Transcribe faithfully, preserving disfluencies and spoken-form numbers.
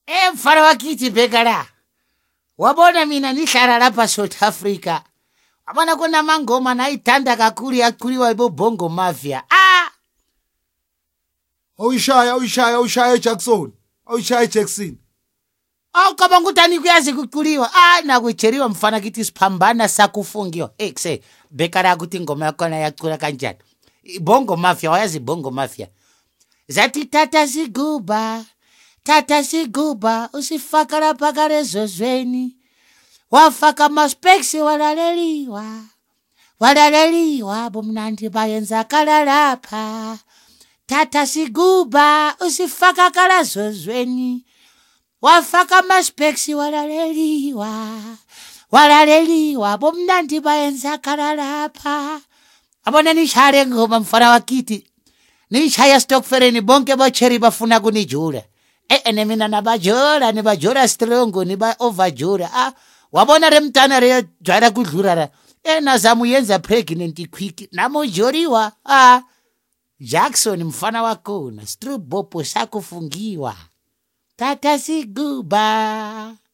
Eh mfana wakiti Bekara. Wabona mina nihlala lapha South Africa. Wabona kuna mangoma naithanda kakhulu yachuliwa ibobongo mafia. Ah! Awushaya awushaya awushaya Jackson. Awushaya Jackson. Awu cabanga ukuthi anikuyazi kuculiwa. Ah nakucheriwa mfana kithi siphambana sakufungiwa. Eh kuse Bekara ukuthi ingoma yakho yacula kanjani. Ibongo mafia wayazi bongo mafia. Zathi tata siguba. Tata siguba usifaka lapha kalezozweni. Wafaka maspeksi walaleliwa. Walaleliwa bomnandi bayenza kala lapha. Tata siguba usifaka kalezozweni. Wafaka maspeksi walaleliwa. Walaleliwa bomnandi bayenza kala lapha. Abona nishare ngoma mfana wakiti. Nishaya Stokfereni bonke bacheri bafuna kunijula. Eh ene mina nabajora ni bajora strong ni ba overjora. Ah wabona remtana re jara kudlura. Eh nazamu yenza pregnant quick namojoriwa. Ah Jackson mfana wako na Strubopo sakufungiwa. Tata siguba.